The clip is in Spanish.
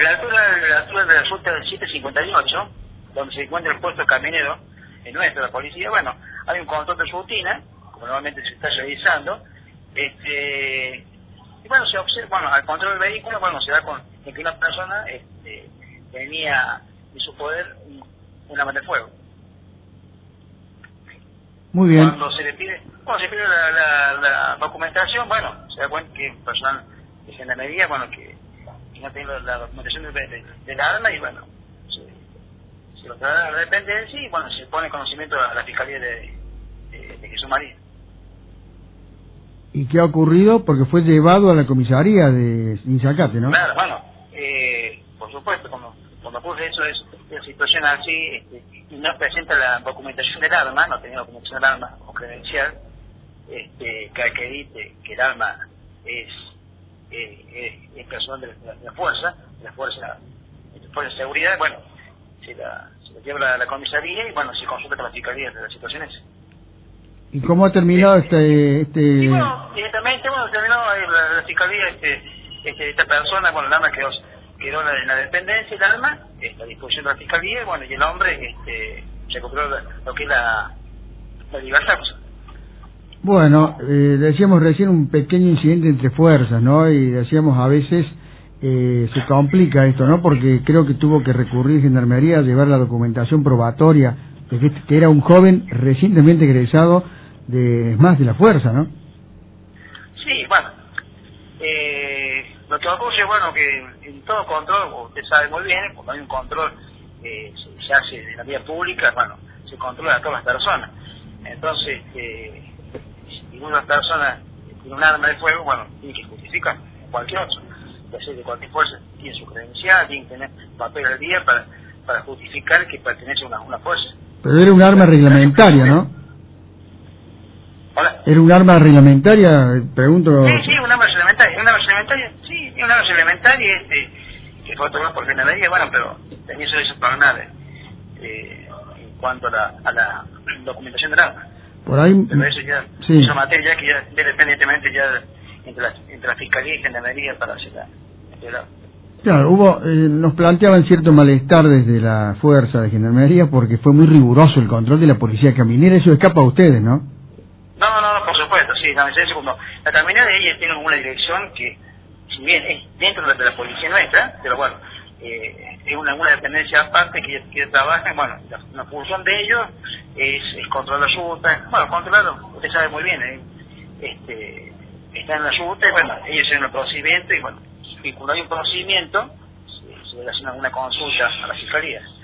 la altura de la ruta del 758, donde se encuentra el puesto camionero, en nuestra la policía, bueno, hay un control de rutina, como normalmente se está realizando, y bueno, se observa, bueno, al control del vehículo, bueno, se da con que una persona tenía en su poder un arma de fuego. Muy bien. Cuando se le pide la documentación, bueno, se da cuenta que personal de gendarmería, bueno, que no tiene la documentación del arma, y bueno, se lo traslada a la dependencia y bueno, se pone conocimiento a la Fiscalía de Jesús María. ¿Y qué ha ocurrido? Porque fue llevado a la comisaría de Inzacate, ¿no? Claro, bueno, por supuesto, cuando ocurre eso, es una situación así, y no presenta la documentación del arma, no tenía documentación del arma o credencial, que acredite que el arma es personal de la fuerza de seguridad, bueno, se la lleva a la comisaría y bueno, se consulta con la Fiscalía de las situaciones. ¿Y cómo ha terminado Y bueno, directamente, bueno, terminó la Fiscalía, esta persona, bueno, el arma quedó en la dependencia, el arma, a disposición de la Fiscalía, bueno, y el hombre recuperó lo que es la libertad. Bueno, decíamos recién un pequeño incidente entre fuerzas, ¿no? Y decíamos a veces se complica esto, ¿no? Porque creo que tuvo que recurrir Gendarmería a llevar la documentación probatoria de que era un joven recientemente egresado de la fuerza, ¿no? Sí, bueno, lo que ocurre, bueno, que en todo control, usted sabe muy bien, cuando hay un control se hace en la vía pública, bueno, se controla a todas las personas. Entonces, si una persona tiene un arma de fuego, bueno, tiene que justificar, cualquier otro, ya sea de cualquier fuerza, tiene su credencial, tiene que tener papel al día para justificar que pertenece a una fuerza. Pero era un arma reglamentaria, ¿no? ¿Hola? ¿Era un arma reglamentaria? Pregunto. Sí, un arma reglamentaria, sí, un arma reglamentaria, que fue otorgado por Gendarmería, bueno, pero tenía eso para nada, en cuanto a la documentación del arma. Por ahí. Pero eso ya, sí. Esa materia ya que ya independientemente ya entre la Fiscalía y Gendarmería para hacer la. Claro, nos planteaban cierto malestar desde la fuerza de Gendarmería porque fue muy riguroso el control de la policía caminera. Eso escapa a ustedes, ¿no? No, por supuesto, sí. La caminera de ella tiene una dirección que, si bien es dentro de la policía nuestra, pero bueno, es una dependencia aparte que trabaja, bueno, la función de ellos es controlar la ruta, bueno, controlarlo, usted sabe muy bien, está en la ruta y bueno, ellos hacen el procedimiento y bueno, y cuando hay un procedimiento, se le hace una consulta a la Fiscalía.